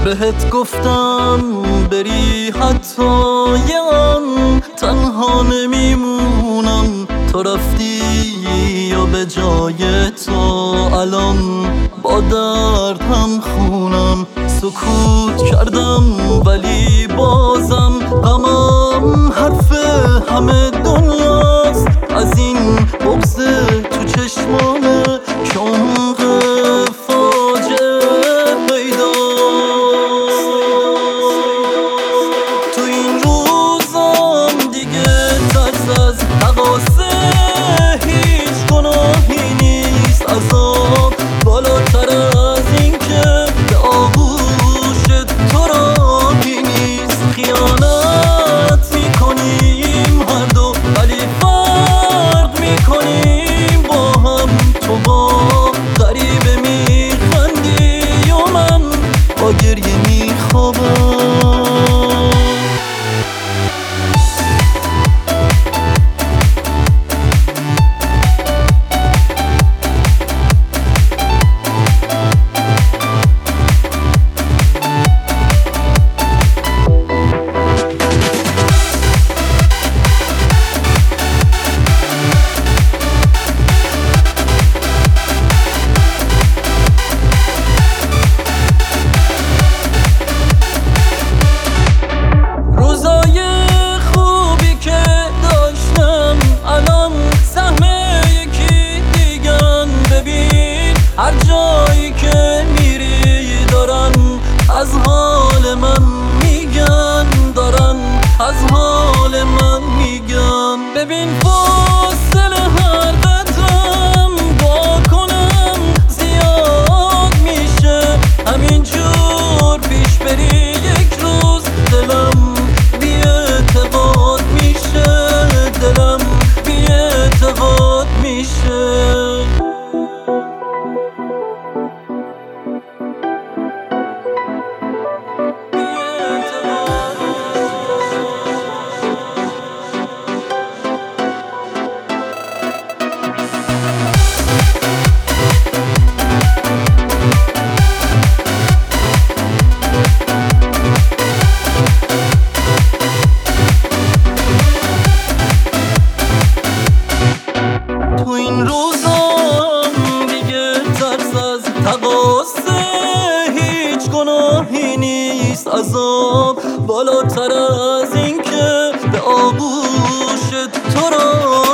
بهت گفتم بری حتی یه آن تنها نمیمونم، تو رفتی یا به جای تو الان با درد هم خونم. سکوت کردم ولی بازم غمم حرف همه دنیاست، از این بغض تو چشمانه که عمق فاجعه پیداست. تو این روزام دیگه ترس از تقاصه هیچ گناهی نیست، عذاب بالاتر از این که به آغوش تو راهی نیست. خیانت میکنیم هر دو ولی فرق میکنیم با هم، تو با غریبه میخندی و من با گریه میخوابم. هر جایی که میری دارن از حال من میگن، دارن از حال من میگن. ببین فاصله هر قدم دعا کنم زیاد میشه، همینجور پیش بری یک روز دلم بی اعتقاد میشه، دلم بی اعتقاد میشه. تو این روزام دیگه ترس از تقاصه هیچ گناهی نیست، عذاب بالاتر از این که به آغوش تو را